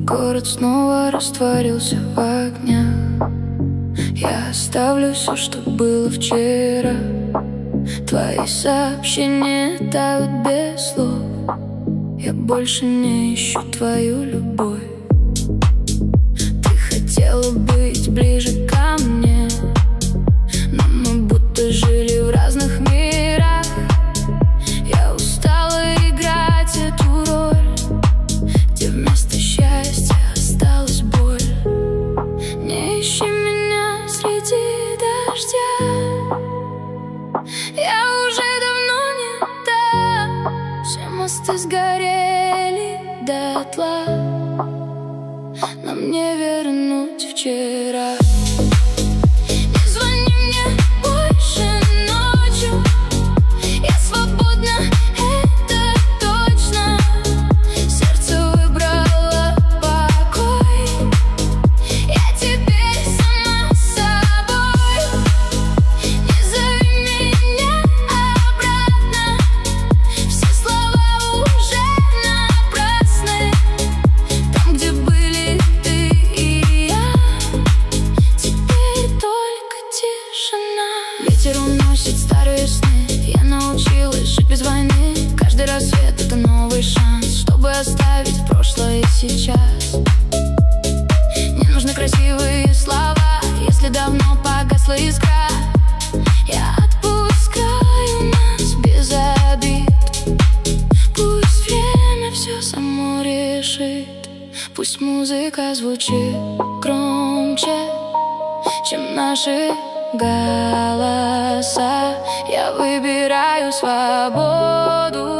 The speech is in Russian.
Город снова растворился в огнях. Я оставлю все, что было вчера. Твои сообщения тают без слов. Я больше не ищу твою любовь. Ты хотела быть ближе ко мне, но мы будто жили в разных мирах. Я устала играть эту роль, где вместо счастья осталась боль. Не ищи меня среди дождя, я уже давно не там. Все мосты сгорели дотла, нам не вернуть вчера. Не звони мне больше ночью, я свободна, это точно. Сердце выбрало покой, я теперь сама собой. Не зови меня обратно, все слова уже напрасны. Там, где были ты и я, теперь только тишина. Ветер уносит старые сны, я научилась жить без войны. Каждый рассвет — это новый шанс, чтобы оставить прошлое сейчас. Не нужны красивые слова, если давно погасла искра. Я отпускаю нас без обид. Пусть время все само решит. Пусть музыка звучит громче, чем наши голоса. Я выбираю свободу.